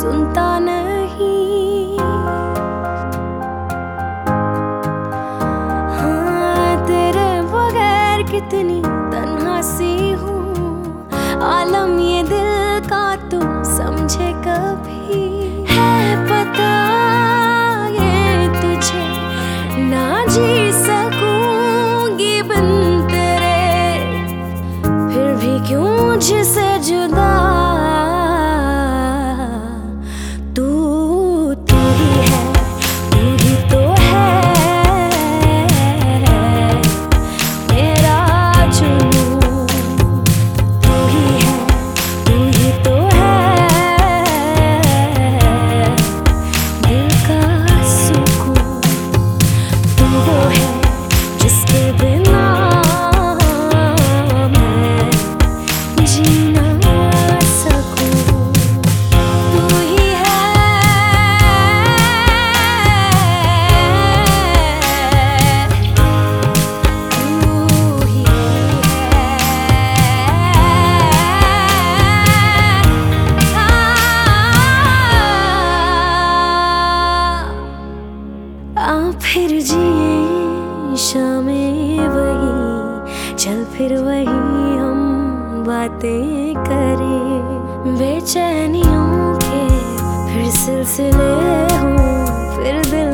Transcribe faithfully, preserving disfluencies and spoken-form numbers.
सुनता नहीं। हाँ, तेरे बगैर कितनी तन्हा सी हूँ, आलम ये दिल का तू समझे कभी? है पता ये तुझे ना जी सकूंगी बिन तेरे, फिर भी क्यों मुझसे जुदा तू तू ही है, तू ही तो है मेरा जुनून। तू ही है, तू ही तो है दिल का सुकून। तू वो है जिसके बिना मैं जी ना सकूं। तू ही है, तू ही है। आ फिर जिए शामें वही, चल फिर वही हम बातें करें। बेचैनियों के फिर सिलसिले हों, फिर दिल